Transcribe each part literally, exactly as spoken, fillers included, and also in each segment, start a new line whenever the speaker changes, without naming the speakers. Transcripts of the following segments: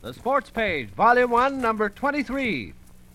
The Sports Page, Volume one, Number twenty-three.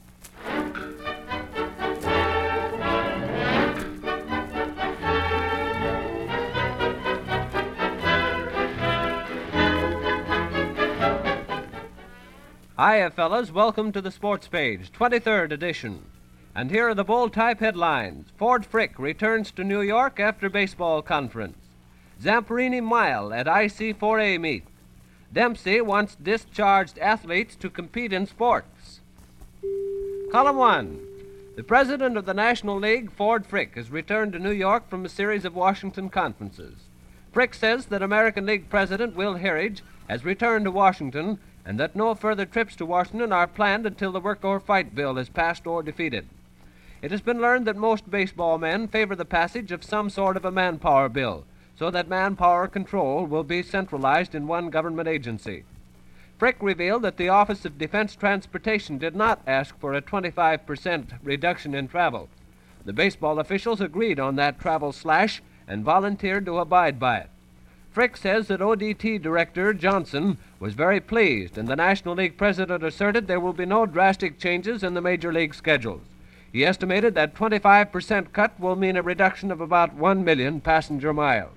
Hiya, fellas. Welcome to the Sports Page, twenty-third edition. And here are the bold-type headlines. Ford Frick returns to New York after baseball conference. Zamperini Mile at I C four A meet. Dempsey wants discharged athletes to compete in sports. Column one. The president of the National League, Ford Frick, has returned to New York from a series of Washington conferences. Frick says that American League President Will Herridge has returned to Washington and that no further trips to Washington are planned until the work or fight bill is passed or defeated. It has been learned that most baseball men favor the passage of some sort of a manpower bill, so that manpower control will be centralized in one government agency. Frick revealed that the Office of Defense Transportation did not ask for a twenty-five percent reduction in travel. The baseball officials agreed on that travel slash and volunteered to abide by it. Frick says that O D T Director Johnson was very pleased, and the National League president asserted there will be no drastic changes in the major league schedules. He estimated that twenty-five percent cut will mean a reduction of about one million passenger miles.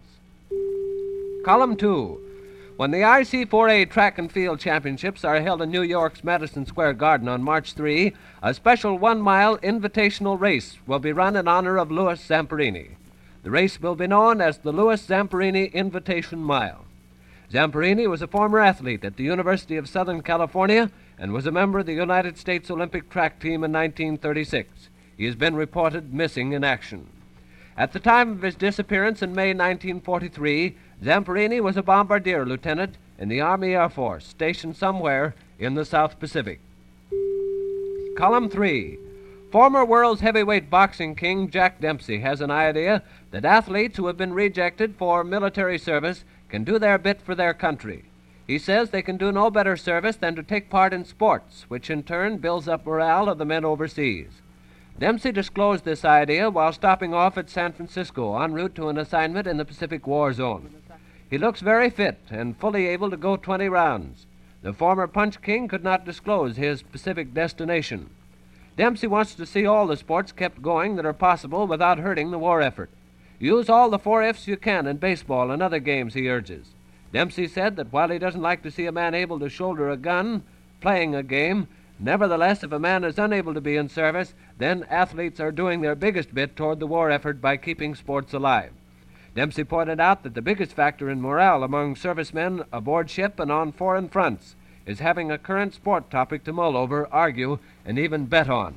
Column two. When the I C four A Track and Field Championships are held in New York's Madison Square Garden on March third, a special one-mile invitational race will be run in honor of Louis Zamperini. The race will be known as the Louis Zamperini Invitation Mile. Zamperini was a former athlete at the University of Southern California and was a member of the United States Olympic track team in nineteen thirty-six. He has been reported missing in action. At the time of his disappearance in May nineteen forty-three, Zamperini was a bombardier lieutenant in the Army Air Force, stationed somewhere in the South Pacific. Column three. Former world's heavyweight boxing king Jack Dempsey has an idea that athletes who have been rejected for military service can do their bit for their country. He says they can do no better service than to take part in sports, which in turn builds up morale of the men overseas. Dempsey disclosed this idea while stopping off at San Francisco en route to an assignment in the Pacific War Zone. He looks very fit and fully able to go twenty rounds. The former Punch King could not disclose his specific destination. Dempsey wants to see all the sports kept going that are possible without hurting the war effort. Use all the four F's you can in baseball and other games, he urges. Dempsey said that while he doesn't like to see a man able to shoulder a gun playing a game, nevertheless, if a man is unable to be in service, then athletes are doing their biggest bit toward the war effort by keeping sports alive. Dempsey pointed out that the biggest factor in morale among servicemen aboard ship and on foreign fronts is having a current sport topic to mull over, argue, and even bet on.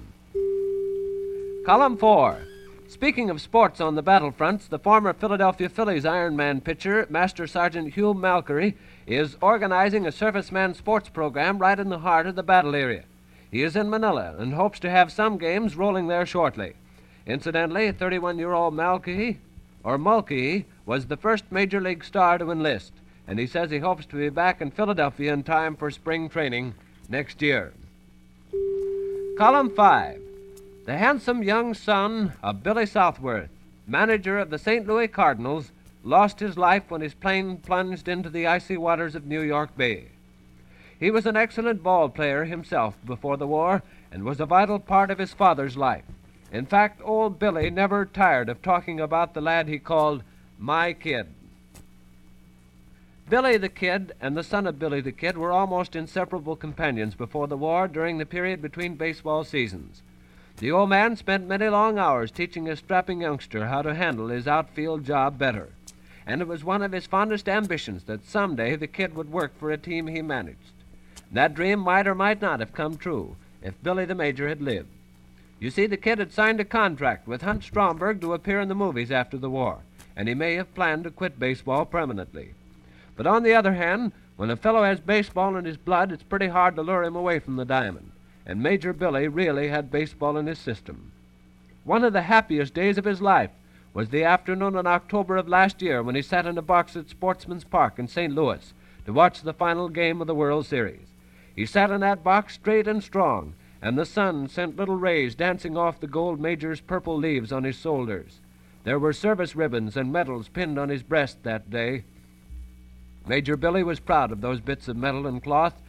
Column four. Speaking of sports on the battlefronts, the former Philadelphia Phillies Ironman pitcher, Master Sergeant Hugh Malkery, is organizing a serviceman sports program right in the heart of the battle area. He is in Manila and hopes to have some games rolling there shortly. Incidentally, thirty-one-year-old Malkery, or Mulkey, was the first major league star to enlist, and he says he hopes to be back in Philadelphia in time for spring training next year. Column five. The handsome young son of Billy Southworth, manager of the Saint Louis Cardinals, lost his life when his plane plunged into the icy waters of New York Bay. He was an excellent ball player himself before the war and was a vital part of his father's life. In fact, old Billy never tired of talking about the lad he called my kid. Billy the Kid and the son of Billy the Kid were almost inseparable companions before the war during the period between baseball seasons. The old man spent many long hours teaching his strapping youngster how to handle his outfield job better, and it was one of his fondest ambitions that someday the Kid would work for a team he managed. That dream might or might not have come true if Billy the Major had lived. You see, the Kid had signed a contract with Hunt Stromberg to appear in the movies after the war, and he may have planned to quit baseball permanently. But on the other hand, when a fellow has baseball in his blood, it's pretty hard to lure him away from the diamond, and Major Billy really had baseball in his system. One of the happiest days of his life was the afternoon in October of last year when he sat in a box at Sportsman's Park in Saint Louis to watch the final game of the World Series. He sat in that box straight and strong, and the sun sent little rays dancing off the gold Major's purple leaves on his shoulders. There were service ribbons and medals pinned on his breast that day. Major Billy was proud of those bits of metal and cloth,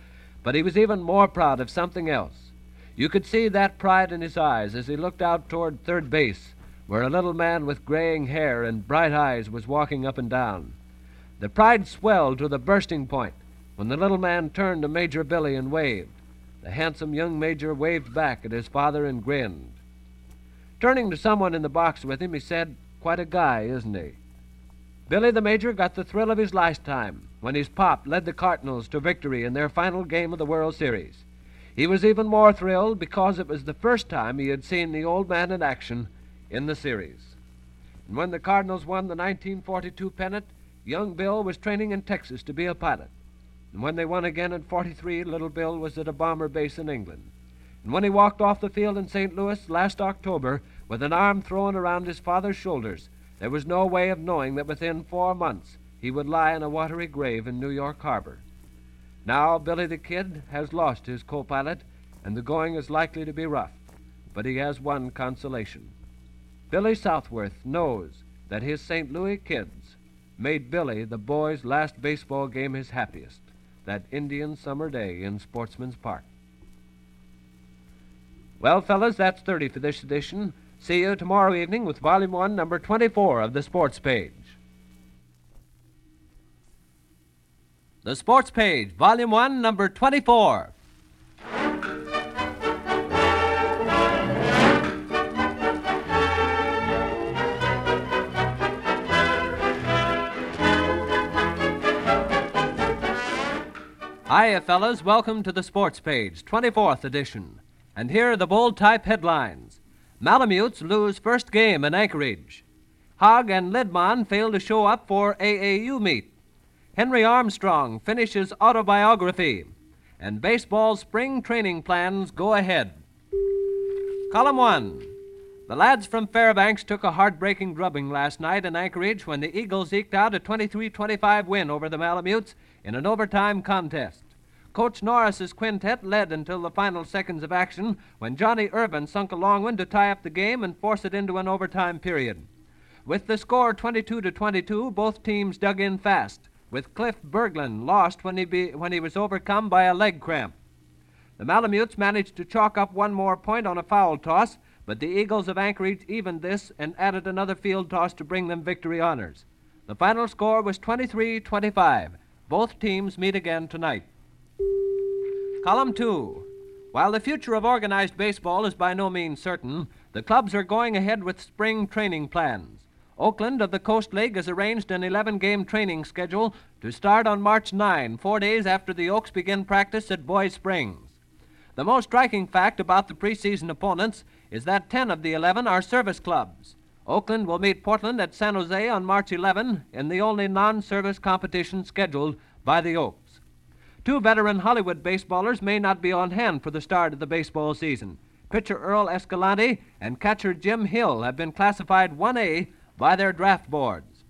But he was even more proud of something else. You could see that pride in his eyes as he looked out toward third base, where a little man with graying hair and bright eyes was walking up and down. The pride swelled to the bursting point when the little man turned to Major Billy and waved. The handsome young major waved back at his father and grinned. Turning to someone in the box with him, he said, "Quite a guy, isn't he?" Billy the Major got the thrill of his lifetime when his pop led the Cardinals to victory in their final game of the World Series. He was even more thrilled because it was the first time he had seen the old man in action in the series. And when the Cardinals won the nineteen forty-two pennant, young Bill was training in Texas to be a pilot. And when they won again in forty-three, little Bill was at a bomber base in England. And when he walked off the field in Saint Louis last October with an arm thrown around his father's shoulders, there was no way of knowing that within four months he would lie in a watery grave in New York Harbor. Now Billy the Kid has lost his co-pilot, and the going is likely to be rough. But he has one consolation. Billy Southworth knows that his Saint Louis kids made Billy the boy's last baseball game his happiest, that Indian summer day in Sportsman's Park. Well, fellas, that's thirty for this edition. See you tomorrow evening with Volume one, Number twenty-four of the Sports Page. The Sports Page, Volume one, Number twenty-four. Hiya, fellas. Welcome to the Sports Page, twenty-fourth edition. And here are the bold-type headlines. Malamutes lose first game in Anchorage. Hogg and Lidman fail to show up for A A U meet. Henry Armstrong finishes autobiography. And baseball spring training plans go ahead. Column one. The lads from Fairbanks took a heartbreaking drubbing last night in Anchorage when the Eagles eked out a twenty-three twenty-five win over the Malamutes in an overtime contest. Coach Norris's quintet led until the final seconds of action when Johnny Irvin sunk a long one to tie up the game and force it into an overtime period. With the score twenty-two to twenty-two, both teams dug in fast, with Cliff Berglund lost when he, be, when he was overcome by a leg cramp. The Malamutes managed to chalk up one more point on a foul toss, but the Eagles of Anchorage evened this and added another field toss to bring them victory honors. The final score was twenty-three twenty-five. Both teams meet again tonight. Column two. While the future of organized baseball is by no means certain, the clubs are going ahead with spring training plans. Oakland of the Coast League has arranged an eleven-game training schedule to start on March ninth, four days after the Oaks begin practice at Boy Springs. The most striking fact about the preseason opponents is that ten of the eleven are service clubs. Oakland will meet Portland at San Jose on March eleventh in the only non-service competition scheduled by the Oaks. Two veteran Hollywood baseballers may not be on hand for the start of the baseball season. Pitcher Earl Escalante and catcher Jim Hill have been classified one A by their draft boards.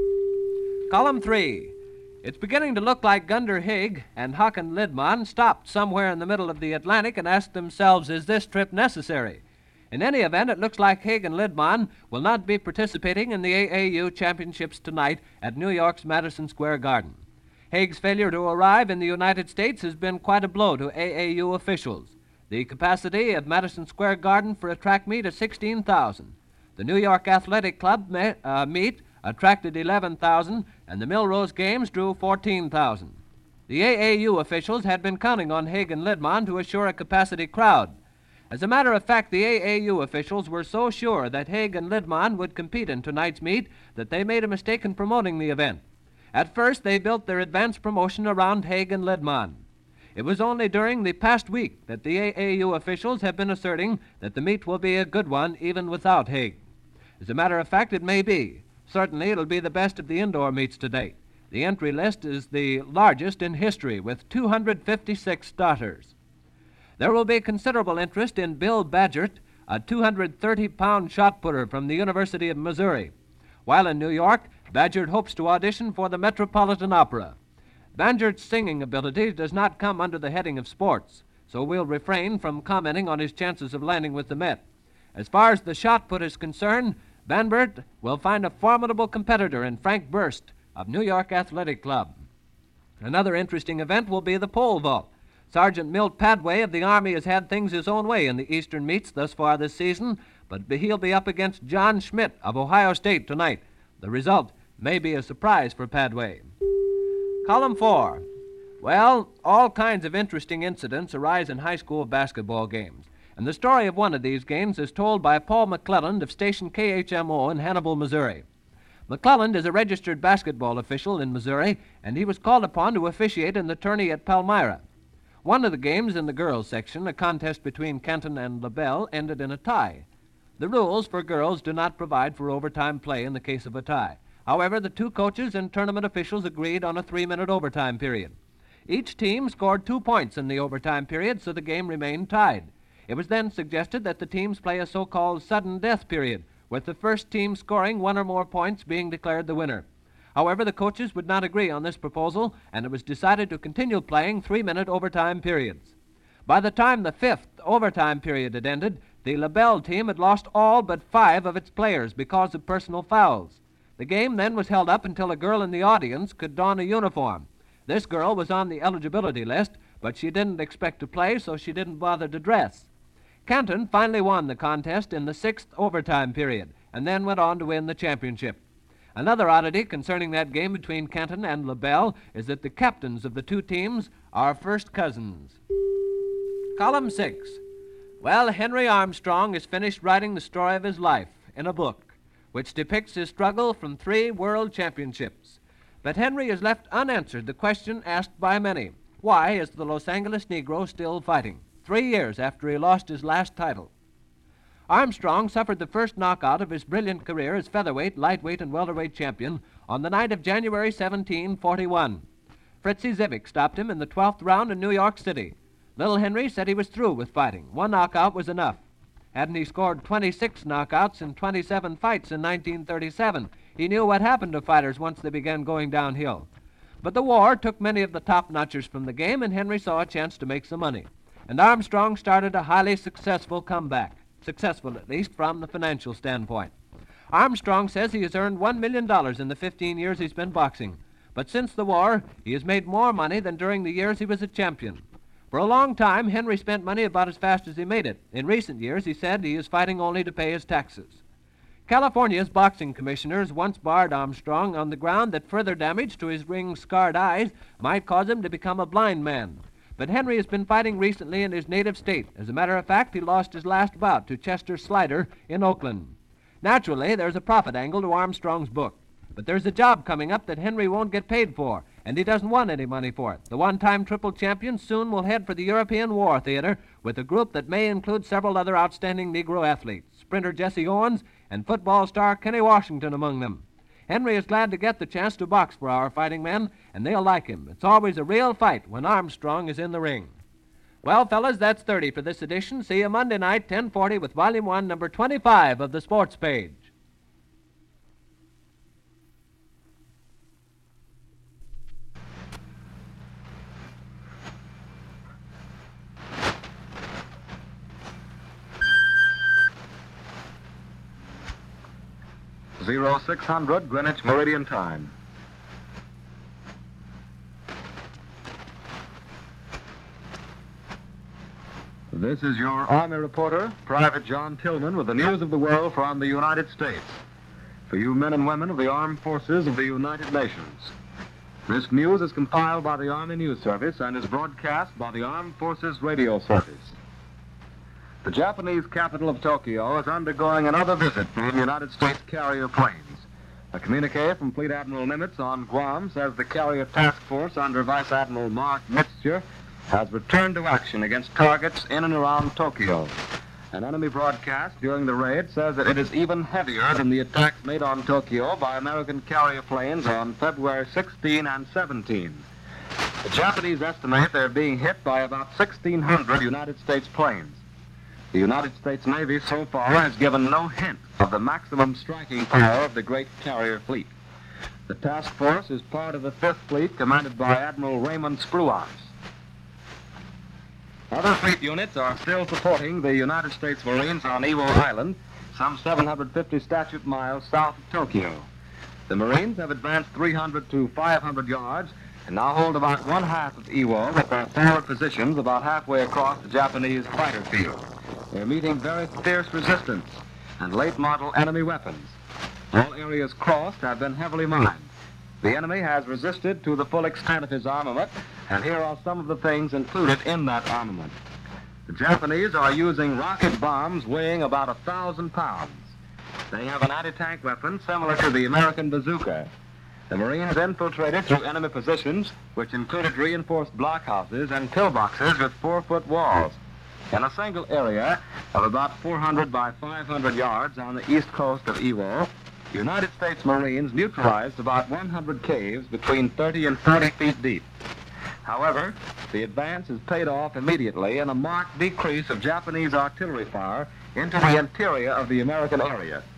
Column three. It's beginning to look like Gunder Haig and Håkan Lidman stopped somewhere in the middle of the Atlantic and asked themselves, is this trip necessary? In any event, it looks like Haig and Lidman will not be participating in the A A U championships tonight at New York's Madison Square Garden. Haig's failure to arrive in the United States has been quite a blow to A A U officials. The capacity of Madison Square Garden for a track meet is sixteen thousand. The New York Athletic Club me- uh, meet attracted eleven thousand, and the Millrose Games drew fourteen thousand. The A A U officials had been counting on Haig and Lidman to assure a capacity crowd. As a matter of fact, the A A U officials were so sure that Haig and Lidman would compete in tonight's meet that they made a mistake in promoting the event. At first, they built their advance promotion around Haig and Lidman. It was only during the past week that the A A U officials have been asserting that the meet will be a good one even without Haig. As a matter of fact, it may be. Certainly, it'll be the best of the indoor meets to date. The entry list is the largest in history, with two hundred fifty-six starters. There will be considerable interest in Bill Badgert, a two hundred thirty pound shot putter from the University of Missouri. While in New York, Badgert hopes to audition for the Metropolitan Opera. Badgert's singing ability does not come under the heading of sports, so we'll refrain from commenting on his chances of landing with the Met. As far as the shot put is concerned, Badgert will find a formidable competitor in Frank Burst of New York Athletic Club. Another interesting event will be the pole vault. Sergeant Milt Padway of the Army has had things his own way in the Eastern meets thus far this season, but he'll be up against John Schmidt of Ohio State tonight. The result may be a surprise for Padway. Column four. Well, all kinds of interesting incidents arise in high school basketball games, and the story of one of these games is told by Paul McClelland of station K H M O in Hannibal, Missouri. McClelland is a registered basketball official in Missouri, and he was called upon to officiate in the tourney at Palmyra. One of the games in the girls' section, a contest between Kenton and LaBelle, ended in a tie. The rules for girls do not provide for overtime play in the case of a tie. However, the two coaches and tournament officials agreed on a three-minute overtime period. Each team scored two points in the overtime period, so the game remained tied. It was then suggested that the teams play a so-called sudden death period, with the first team scoring one or more points being declared the winner. However, the coaches would not agree on this proposal, and it was decided to continue playing three-minute overtime periods. By the time the fifth overtime period had ended, the LaBelle team had lost all but five of its players because of personal fouls. The game then was held up until a girl in the audience could don a uniform. This girl was on the eligibility list, but she didn't expect to play, so she didn't bother to dress. Kenton finally won the contest in the sixth overtime period, and then went on to win the championship. Another oddity concerning that game between Kenton and LaBelle is that the captains of the two teams are first cousins. Column six. Well, Henry Armstrong has finished writing the story of his life in a book, which depicts his struggle from three world championships. But Henry has left unanswered the question asked by many: why is the Los Angeles Negro still fighting, three years after he lost his last title? Armstrong suffered the first knockout of his brilliant career as featherweight, lightweight, and welterweight champion on the night of January seventeenth, forty-one. Fritzie Zivik stopped him in the twelfth round in New York City. Little Henry said he was through with fighting. One knockout was enough. Hadn't he scored twenty-six knockouts in twenty-seven fights in nineteen thirty-seven? He knew what happened to fighters once they began going downhill. But the war took many of the top-notchers from the game, and Henry saw a chance to make some money. And Armstrong started a highly successful comeback. Successful, at least, from the financial standpoint. Armstrong says he has earned one million dollars in the fifteen years he's been boxing. But since the war, he has made more money than during the years he was a champion. For a long time, Henry spent money about as fast as he made it. In recent years, he said he is fighting only to pay his taxes. California's boxing commissioners once barred Armstrong on the ground that further damage to his ring-scarred eyes might cause him to become a blind man. But Henry has been fighting recently in his native state. As a matter of fact, he lost his last bout to Chester Slider in Oakland. Naturally, there's a profit angle to Armstrong's book. But there's a job coming up that Henry won't get paid for, and he doesn't want any money for it. The one-time triple champion soon will head for the European War Theater with a group that may include several other outstanding Negro athletes, sprinter Jesse Owens and football star Kenny Washington among them. Henry is glad to get the chance to box for our fighting men, and they'll like him. It's always a real fight when Armstrong is in the ring. Well, fellas, that's thirty for this edition. See you Monday night, ten forty, with Volume one, Number twenty-five of the Sports Page.
Zero six hundred Greenwich Meridian Time. This is your Army reporter, Private John Tillman, with the news of the world from the United States. For you men and women of the Armed Forces of the United Nations. This news is compiled by the Army News Service and is broadcast by the Armed Forces Radio Service. The Japanese capital of Tokyo is undergoing another visit from United States carrier planes. A communique from Fleet Admiral Nimitz on Guam says the carrier task force under Vice Admiral Mark Mitzger has returned to action against targets in and around Tokyo. An enemy broadcast during the raid says that it is even heavier than the attacks made on Tokyo by American carrier planes on February sixteenth and seventeenth. The Japanese estimate they're being hit by about sixteen hundred United States planes. The United States Navy so far has given no hint of the maximum striking power of the great carrier fleet. The task force is part of the Fifth Fleet commanded by Admiral Raymond Spruance. Other fleet units are still supporting the United States Marines on Iwo Island, some seven hundred fifty statute miles south of Tokyo. The Marines have advanced three hundred to five hundred yards and now hold about one half of Iwo with their forward positions about halfway across the Japanese fighter field. They're meeting very fierce resistance and late-model enemy weapons. All areas crossed have been heavily mined. The enemy has resisted to the full extent of his armament, and here are some of the things included in that armament. The Japanese are using rocket bombs weighing about a thousand pounds. They have an anti-tank weapon similar to the American bazooka. The Marines infiltrated through enemy positions, which included reinforced blockhouses and pillboxes with four-foot walls. In a single area of about four hundred by five hundred yards on the east coast of Iwo, United States Marines neutralized about one hundred caves between thirty and forty feet deep. However, the advance is paid off immediately in a marked decrease of Japanese artillery fire into the interior of the American area.